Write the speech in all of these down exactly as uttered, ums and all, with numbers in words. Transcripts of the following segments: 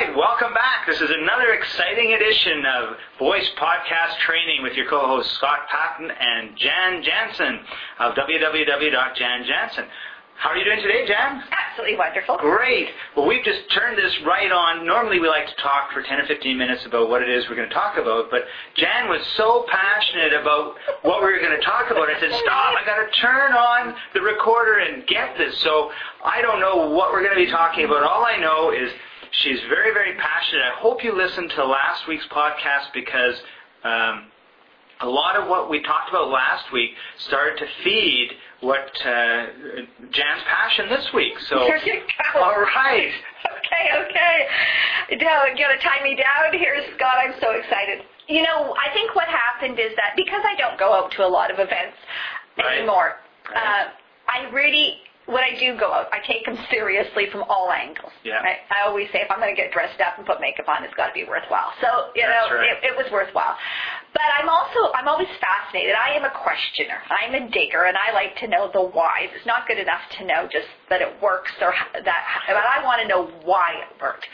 right, welcome back. This is another exciting edition of Voice Podcast Training with your co-hosts Scott Patton and Jan Jansen of w w w dot jan jansen. How are you doing today, Jan? Absolutely wonderful. Great. Well, we've just turned this right on. Normally we like to talk for ten or fifteen minutes about what it is we're going to talk about, but Jan was so passionate about what we were going to talk about. I said, stop, I got to turn on the recorder and get this. So I don't know what we're going to be talking about. All I know is she's very, very passionate. I hope you listened to last week's podcast because um, a lot of what we talked about last week started to feed what uh, Jan's passion this week. So, there you go. All right. Okay, okay. Now, you got to tie me down here, Scott. I'm so excited. You know, I think what happened is that because I don't go out to a lot of events right. anymore, right. Uh, I really... When I do go out, I take them seriously from all angles. Yeah. Right? I always say if I'm going to get dressed up and put makeup on, it's got to be worthwhile. So, you That's know, right. it, it was worthwhile. But I'm also, I'm always fascinated. I am a questioner. I'm a digger, and I like to know the whys. It's not good enough to know just that it works or that, but I want to know why it worked.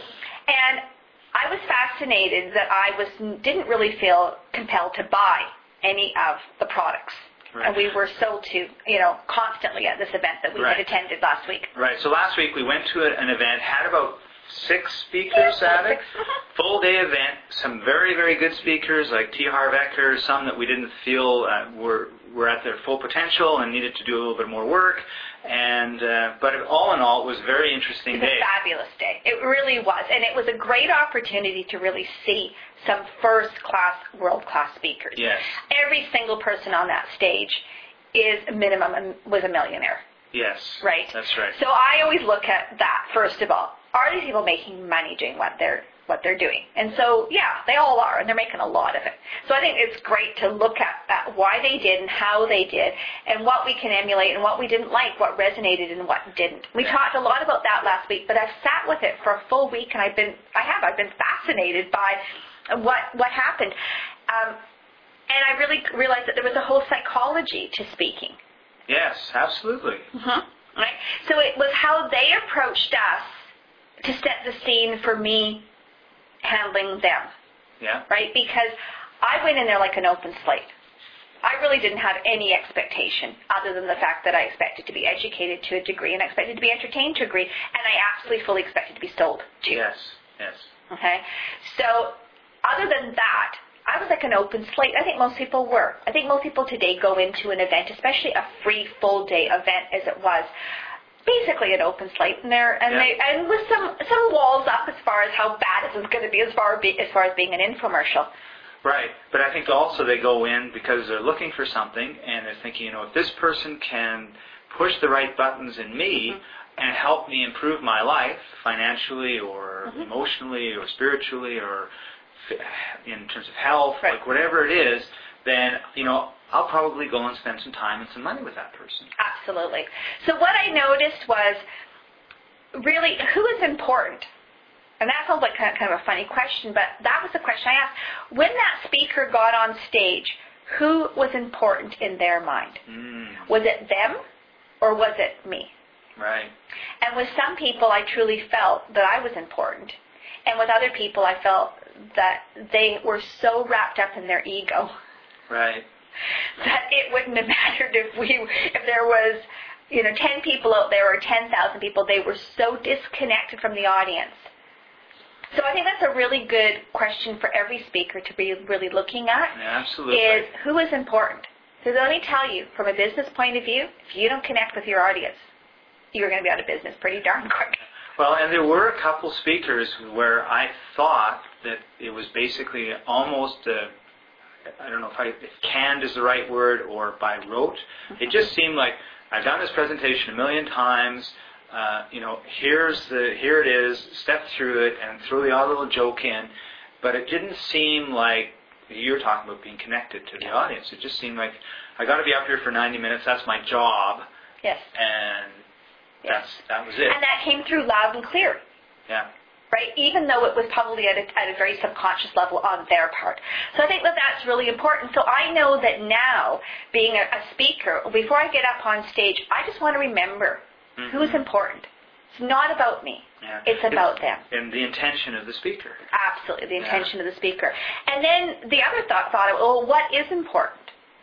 And I was fascinated that I was didn't really feel compelled to buy any of the products. Right. And we were sold to, you know, constantly at this event that we right. had attended last week. Right. So last week we went to an event, had about six speakers yeah, at it. Six. Full day event. Some very, very good speakers like T. Harv Eker, some that we didn't feel uh, were were at their full potential and needed to do a little bit more work. And uh, but all in all, it was a very interesting it was day. A fabulous day. It really was, and it was a great opportunity to really see some first-class, world-class speakers. Yes. Every single person on that stage is minimum was a millionaire. Yes. Right. That's right. So I always look at that first of all. Are these people making money doing what they're what they're doing? And so, yeah, they all are, and they're making a lot of it. So I think it's great to look at, at why they did and how they did, and what we can emulate and what we didn't like, what resonated and what didn't. We yeah. talked a lot about that last week, but I've sat with it for a full week, and I've been, I have, I've been fascinated by what what happened, um, and I really realized that there was a whole psychology to speaking. Yes, absolutely. Mm-hmm. Right. So it was how they approached us to set the scene for me handling them. Yeah. Right? Because I went in there like an open slate. I really didn't have any expectation other than the fact that I expected to be educated to a degree and I expected to be entertained to a degree, and I absolutely fully expected to be sold to. Yes, yes. Okay? So other than that, I was like an open slate. I think most people were. I think most people today go into an event, especially a free full-day event as it was, basically an open slate in there, and yeah. they and with some some walls up as far as how bad this is going to be as far as, be, as far as being an infomercial. Right, but I think also they go in because they're looking for something, and they're thinking, you know, if this person can push the right buttons in me mm-hmm. and help me improve my life financially or mm-hmm. emotionally or spiritually or in terms of health, right. like whatever it is, then, you know, I'll probably go and spend some time and some money with that person. Absolutely. So what I noticed was really who is important. And that sounds like kind of, kind of a funny question, but that was the question I asked. When that speaker got on stage, who was important in their mind? Mm. Was it them or was it me? Right. And with some people, I truly felt that I was important. And with other people, I felt that they were so wrapped up in their ego. Right. That it wouldn't have mattered if we, if there was, you know, ten people out there or ten thousand people. They were so disconnected from the audience. So I think that's a really good question for every speaker to be really looking at. Yeah, absolutely. Is who is important? So let me tell you, from a business point of view, if you don't connect with your audience, you're going to be out of business pretty darn quick. Well, and there were a couple speakers where I thought that it was basically almost, uh, I don't know if, I, if canned is the right word or by rote. Mm-hmm. It just seemed like I've done this presentation a million times. Uh, you know, here's the here it is. Step through it and throw the odd little joke in. But it didn't seem like you were talking about being connected to the audience. It just seemed like I got to be up here for ninety minutes. That's my job. Yes. And yes. that's that was it. And that came through loud and clear. Yeah. Right? Even though it was probably at a, at a very subconscious level on their part. So I think that that's really important. So I know that now, being a, a speaker, before I get up on stage, I just want to remember mm-hmm. who is important. It's not about me. Yeah. It's about them. And the intention of the speaker. Absolutely, the intention Yeah. of the speaker. And then the other thought, thought, well, what is important?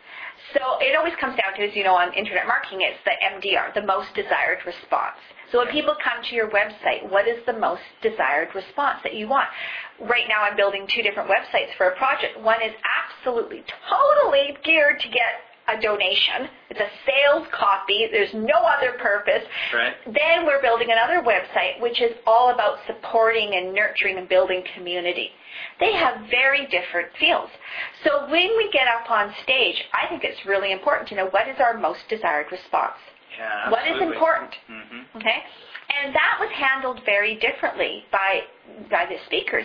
So it always comes down to, as you know, on internet marketing, it's the M D R, the most desired response. So when people come to your website, what is the most desired response that you want? Right now I'm building two different websites for a project. One is absolutely, totally geared to get a donation. It's a sales copy. There's no other purpose. Right. Then we're building another website, which is all about supporting and nurturing and building community. They have very different feels. So when we get up on stage, I think it's really important to know what is our most desired response. Yeah, What is important? Mm-hmm. Okay? And that was handled very differently by by the speakers.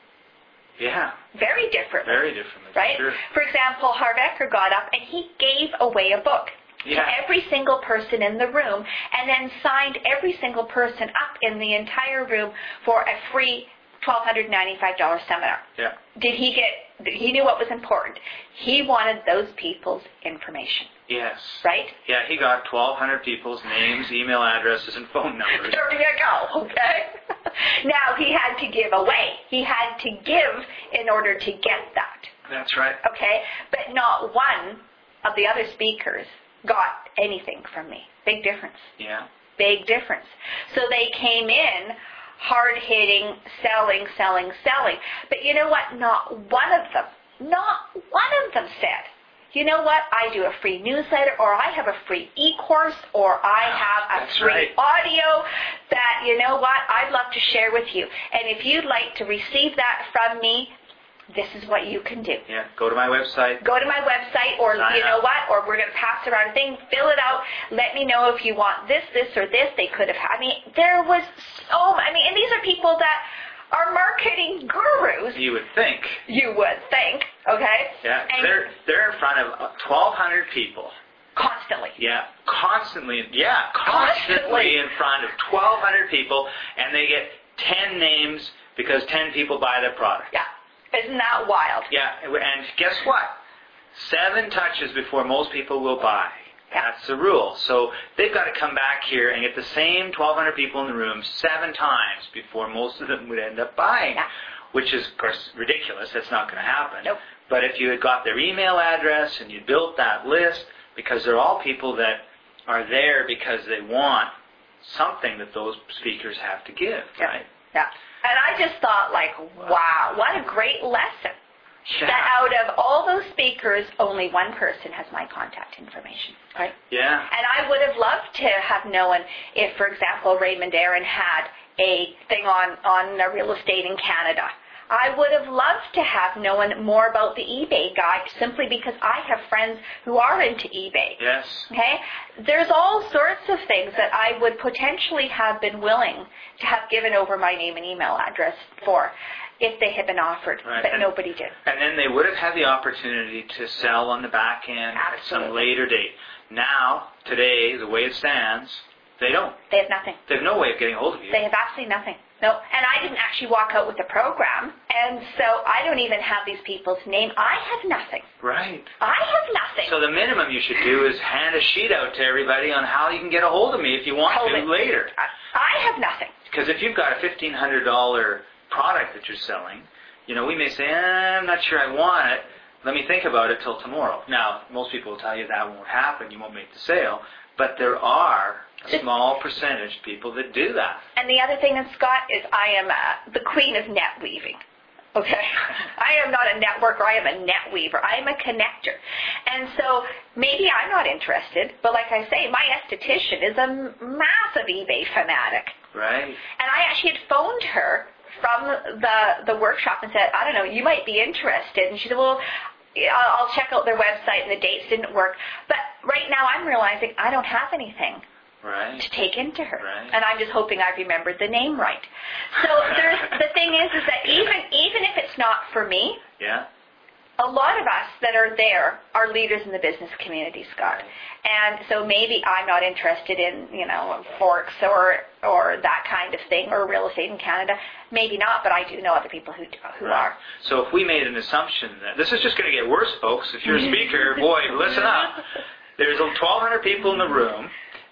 Yeah. Very differently. Very differently. Right? Sure. For example, Harv Eker got up and he gave away a book Yeah. to every single person in the room and then signed every single person up in the entire room for a free twelve ninety-five dollars seminar. Yeah. Did he get, he knew what was important. He wanted those people's information. Yes. Right? Yeah, he got twelve hundred people's names, email addresses, and phone numbers. There you go, okay? Now, he had to give away. He had to give in order to get that, That's right. okay? But not one of the other speakers got anything from me. Big difference. Yeah. Big difference. So they came in hard-hitting, selling, selling, selling. But you know what? Not one of them, not one of them said, you know what, I do a free newsletter, or I have a free e-course, or I have a That's free right. audio that, you know what, I'd love to share with you. And if you'd like to receive that from me, this is what you can do. Yeah. Go to my website. Go to my website, or Sign you know up. what, or we're going to pass around a thing, fill it out, let me know if you want this, this, or this. They could have had, I mean, there was so, I mean, and these are people that are marketing gurus, You would think. you would think, okay? Yeah. And They're they're in front of twelve hundred people. constantly. Yeah. Constantly. Yeah. Constantly, Constantly. in front of twelve hundred people, and they get ten names because ten people buy their product. Yeah. Isn't that wild? Yeah, and guess what? Seven touches before most people will buy. Yeah. That's the rule. So they've got to come back here and get the same twelve hundred people in the room seven times before most of them would end up buying, Yeah. which is, of course, ridiculous. That's not going to happen. Nope. But if you had got their email address and you built that list, because they're all people that are there because they want something that those speakers have to give, Yeah. right? Yeah. And I just thought, like, wow, what a great lesson. Yeah. That out of all those speakers, only one person has my contact information, right? Yeah. And I would have loved to have known if, for example, Raymond Aaron had a thing on, on real estate in Canada. I would have loved to have known more about the eBay guy simply because I have friends who are into eBay. Yes. Okay? There's all sorts of things that I would potentially have been willing to have given over my name and email address for if they had been offered, Right. but and, nobody did. And then they would have had the opportunity to sell on the back end at some Absolutely. later date. Now, today, the way it stands, they don't. They have nothing. They have no way of getting a hold of you. They have absolutely nothing. No, and I didn't actually walk out with the program, and so I don't even have these people's name. I have nothing. Right. I have nothing. So the minimum you should do is hand a sheet out to everybody on how you can get a hold of me if you want Totally. to later. I, I have nothing. Because if you've got a fifteen hundred dollars product that you're selling, you know, we may say, eh, I'm not sure I want it. Let me think about it till tomorrow. Now, most people will tell you that won't happen. You won't make the sale. But there are a small percentage of people that do that. And the other thing, Scott, is I am uh, the queen of net weaving. Okay? I am not a networker. I am a net weaver. I am a connector. And so maybe I'm not interested, but like I say, my esthetician is a massive eBay fanatic. Right. And I actually had phoned her from the, the workshop and said, I don't know, you might be interested. And she said, well, I'll check out their website, and the dates didn't work. But right now I'm realizing I don't have anything Right. to take into her. Right. And I'm just hoping I remembered the name right. So there's, the thing is, is that even even if it's not for me, Yeah. a lot of us that are there are leaders in the business community, Scott. And so maybe I'm not interested in, you know, forks or or that kind of thing, or real estate in Canada. Maybe not, but I do know other people who who Right. are. So if we made an assumption that this is just going to get worse, folks. If you're a speaker, boy, listen up. There's twelve hundred people in the room.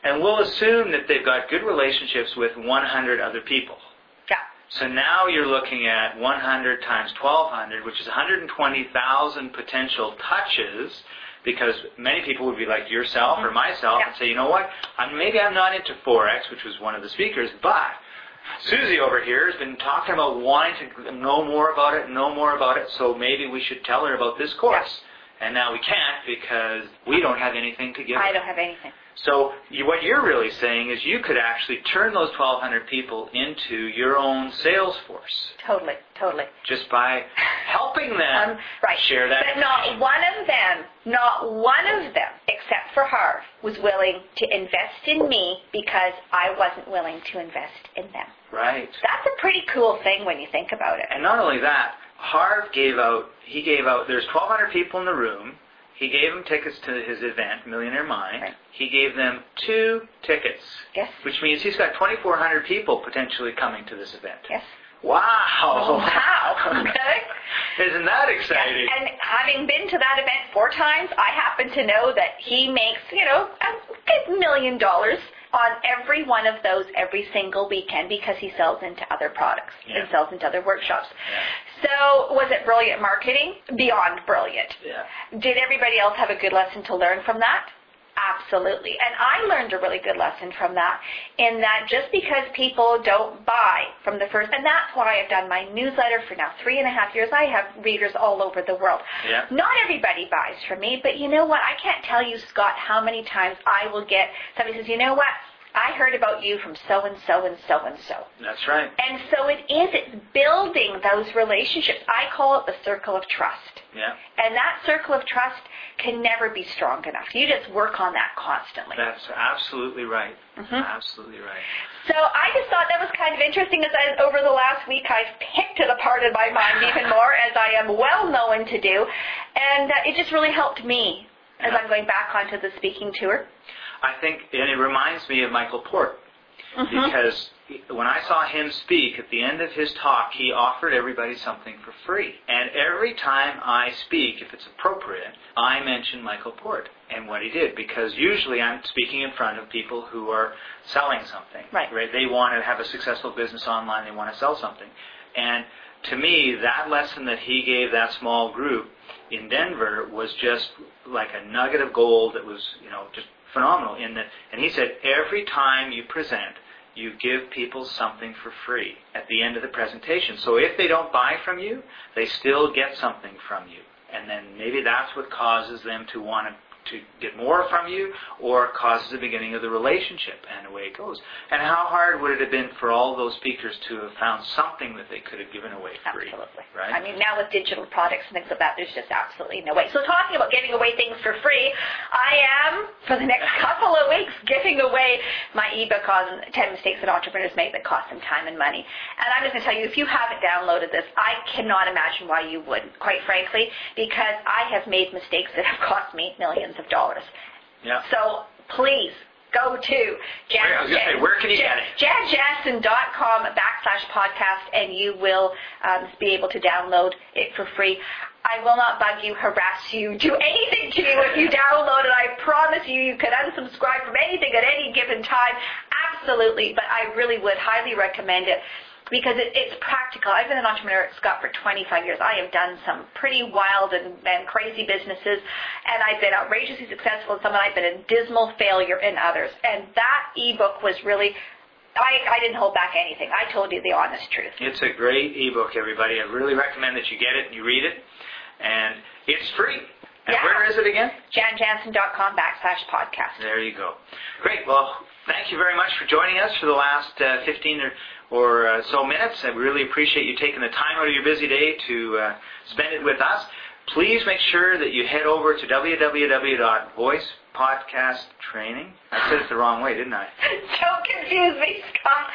And we'll assume that they've got good relationships with one hundred other people. Yeah. So now you're looking at one hundred times twelve hundred, which is one hundred twenty thousand potential touches, because many people would be like yourself mm-hmm. or myself yeah. and say, you know what, I'm, maybe I'm not into Forex, which was one of the speakers, but Susie over here has been talking about wanting to know more about it, know more about it, so maybe we should tell her about this course. Yeah. And now we can't because we don't have anything to give I her. don't have anything. So you, what you're really saying is you could actually turn those twelve hundred people into your own sales force. Totally, totally. Just by helping them um, right. share that. But not one of them, not one of them, except for Harv, was willing to invest in me because I wasn't willing to invest in them. Right. That's a pretty cool thing when you think about it. And not only that, Harv gave out, he gave out, there's twelve hundred people in the room. He gave them tickets to his event, Millionaire Mind. Right. He gave them two tickets. Yes. Which means he's got twenty-four hundred people potentially coming to this event. Yes. Wow. Oh, wow. Okay. Isn't that exciting? And having been to that event four times, I happen to know that he makes, you know, a good million dollars on every one of those every single weekend because he sells into other products yeah. and sells into other workshops. Yeah. So was it brilliant marketing? Beyond brilliant. Yeah. Did everybody else have a good lesson to learn from that? Absolutely. And I learned a really good lesson from that, in that just because people don't buy from the first, and that's why I've done my newsletter for now three and a half years. I have readers all over the world. Yeah. Not everybody buys from me, but you know what? I can't tell you, Scott, how many times I will get, somebody says, you know what? I heard about you from so-and-so and so-and-so. That's right. And so it is. It's building those relationships. I call it the circle of trust. Yeah. And that circle of trust can never be strong enough. You just work on that constantly. That's absolutely right. Mm-hmm. Absolutely right. So I just thought that was kind of interesting as I, over the last week I've picked it apart in my mind even more, as I am well known to do. And uh, it just really helped me as yeah. I'm going back onto the speaking tour. I think, and it reminds me of Michael Port, mm-hmm. because when I saw him speak, at the end of his talk, he offered everybody something for free. And every time I speak, if it's appropriate, I mention Michael Port and what he did, because usually I'm speaking in front of people who are selling something. Right. Right? They want to have a successful business online, they want to sell something. And to me, that lesson that he gave that small group in Denver was just like a nugget of gold that was, you know, just phenomenal. In that, and he said, every time you present, you give people something for free at the end of the presentation. So if they don't buy from you, they still get something from you. And then maybe that's what causes them to want to to get more from you, or causes the beginning of the relationship, and away it goes. And how hard would it have been for all those speakers to have found something that they could have given away free? Absolutely. Right? I mean, now with digital products and things like that, there's just absolutely no way. So talking about giving away things for free, I am, for the next couple of weeks, giving away my ebook on ten mistakes that entrepreneurs make that cost them time and money. And I'm just going to tell you, if you haven't downloaded this, I cannot imagine why you wouldn't, quite frankly, because I have made mistakes that have cost me millions of dollars. Yeah. So please go to Jan, I was going to say, where can you Jan, get it? jan jansen dot com backslash podcast, and you will um, be able to download it for free. I will not bug you, harass you, do anything to you if you download it. I promise you, you can unsubscribe from anything at any given time. Absolutely, but I really would highly recommend it. Because it, it's practical. I've been an entrepreneur at Scott for twenty-five years. I have done some pretty wild and, and crazy businesses, and I've been outrageously successful in some, and I've been a dismal failure in others. And that ebook was really, I, I didn't hold back anything. I told you the honest truth. It's a great ebook, everybody. I really recommend that you get it and you read it. And it's free. And yeah. where is it again? jan jansen dot com backslash podcast. There you go. Great. Well, thank you very much for joining us for the last uh, fifteen or, or uh, so minutes. I really appreciate you taking the time out of your busy day to uh, spend it with us. Please make sure that you head over to w w w dot voice podcast training. I said it the wrong way, didn't I? Don't confuse me, Scott.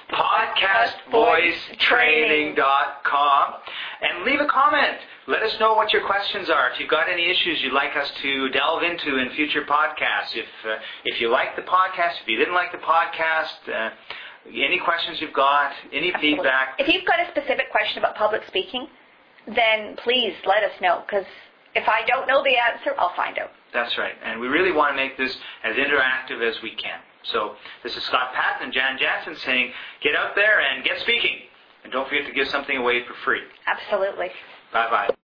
podcast voice training dot com and leave a comment. Let us know what your questions are. If you've got any issues you'd like us to delve into in future podcasts. If uh, if you like the podcast, if you didn't like the podcast, uh, any questions you've got, any Absolutely. feedback. If you've got a specific question about public speaking, then please let us know, because if I don't know the answer, I'll find out. That's right. And we really want to make this as interactive as we can. So this is Scott Patton and Jan Jansen saying, get out there and get speaking. And don't forget to give something away for free. Absolutely. Bye-bye.